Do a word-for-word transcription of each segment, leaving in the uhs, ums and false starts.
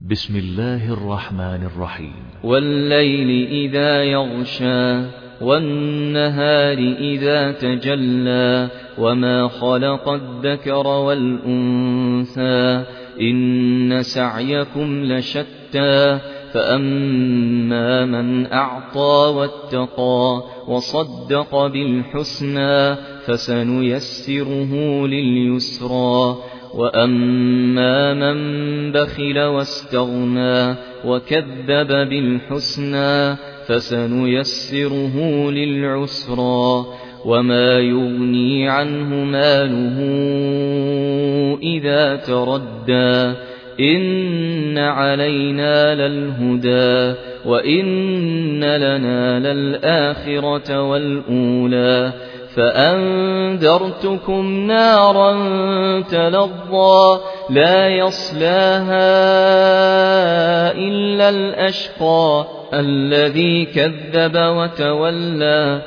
بسم الله الرحمن الرحيم والليل إذا يغشى والنهار إذا تجلى وما خلق الذكر والأنثى إن سعيكم لشتى فأما من أعطى واتقى وصدق بالحسنى فسنيسره لليسرى وأما من بخل واستغنى وكذب بالحسنى فسنيسره للعسرى وما يغني عنه ماله إذا تردى إن علينا للهدى وإن لنا للآخرة والأولى فأنذرتكم نارا تلظى لا يصلاها إلا الأشقى الذي كذب وتولى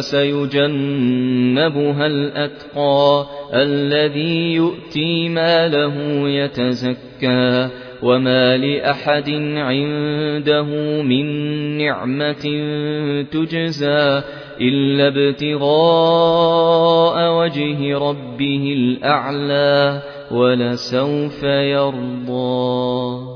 وسيجنبها الأتقى الذي يؤتي ماله يتزكى وما لأحد عنده من نعمة تجزى إلا ابتغاء وجه ربه الأعلى ولسوف يرضى.